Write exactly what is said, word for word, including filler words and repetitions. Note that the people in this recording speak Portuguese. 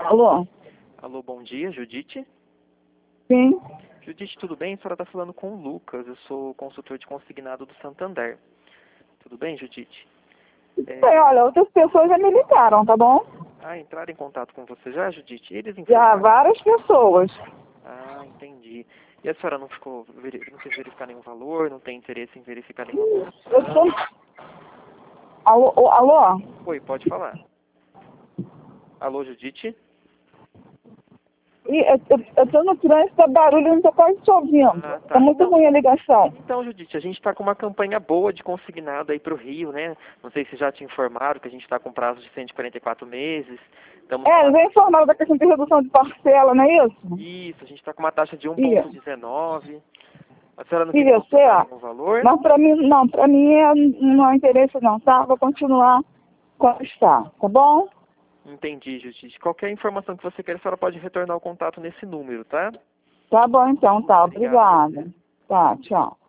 Alô? Alô, bom dia, Judite. Sim. Judite, tudo bem? A senhora está falando com o Lucas, eu sou consultor de consignado do Santander. Tudo bem, Judite? É... Bem, olha, outras pessoas já me ligaram, tá bom? Ah, entraram em contato com você já, Judite? Eles Já, informaram? várias pessoas. Ah, entendi. E a senhora não ficou, veri- não quis verificar nenhum valor, não tem interesse em verificar nenhuma Eu condição? tô... Alô? Ô, alô? Oi, pode falar. Alô, Judite? Ih, Eu, eu, eu tô no trânsito, tá barulho, eu não tô quase te ouvindo. Ah, Tá tá. muito Não. ruim a ligação. Então, Judite, a gente está com uma campanha boa de consignado aí para o Rio, né? Não sei se já te informaram que a gente está com prazo de cento e quarenta e quatro meses. Estamos com É, uma... já informaram da questão de redução de parcela, não é isso? Isso, a gente está com uma taxa de Ih, um vírgula dezenove. A senhora não quis ih, eu sei, consultar ó. nenhum valor? Mas pra mim, não, pra mim é, não é interesse não, tá? Vou continuar como está, tá bom? Entendi, Judite. Qualquer informação que você queira, a senhora pode retornar o contato nesse número, tá? Tá bom então, tá, Obrigado a obrigada. você. Tá, tchau.